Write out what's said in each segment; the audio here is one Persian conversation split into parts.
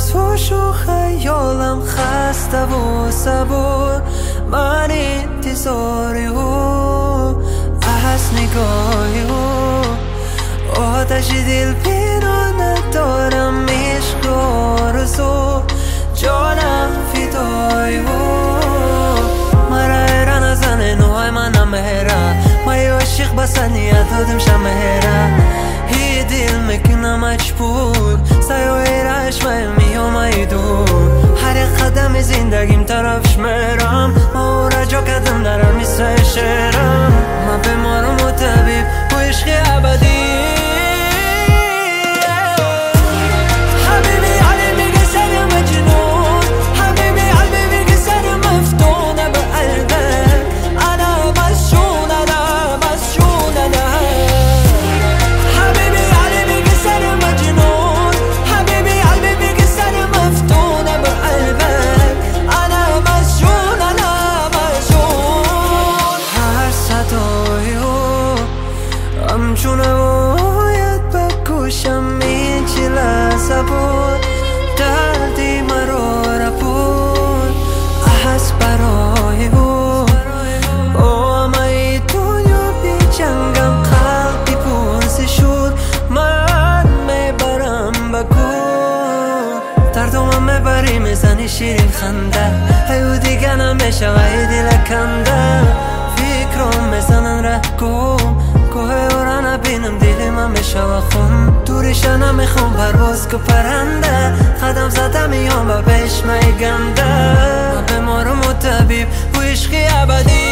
توش و خیالم خسته و صبور، من انتظاری و از نگاهی و آتش دل پیرانه دارم، عشق آرزو جانم فدایی و مرا ایران از نوع منم مهره، ما عاشق بس نیت دادم شمهره، هی دل میکنم مجبور سایه راش میام دور، هر قدم زندگیم طرفش میرم، ما را جا کردم درم مثل شعرم، من بیمارم و طبیب و عشق ابدی. همچونه باید بکشم این چی لحظه بود، دردی مرا را بود از برای بود، همه ای دنیا بی جنگم قلبی پرسی شد، من میبرم بگو دردم میبری میزنی شیرین خنده، ایو دیگه نمیشه و ای دل کنده، فکرم میزنن ره گم کوه را نبینم دل من میشه و خون، دوریشه نمیخوام پرواز که پرنده، قدم زدم میام و پیش میگنده، من بیمارم و طبیب و عشق ابدی.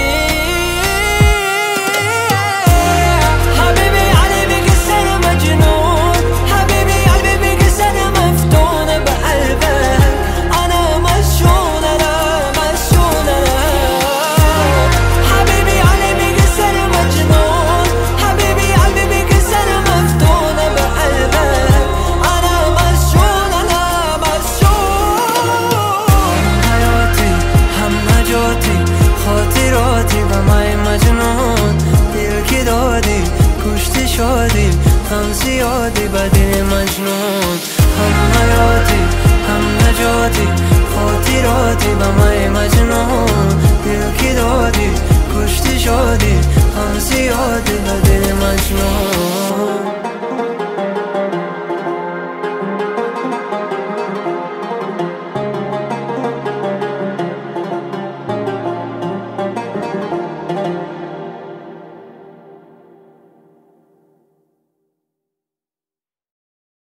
خاطراتی و مای مجنون دل که دادی کشتی شدی، هم زیادی بدی مجنون، هم حیاتی هم نجاتی، خاطراتی و مای مجنون دل که دادی کشتی شدی، هم زیادی بدی مجنون.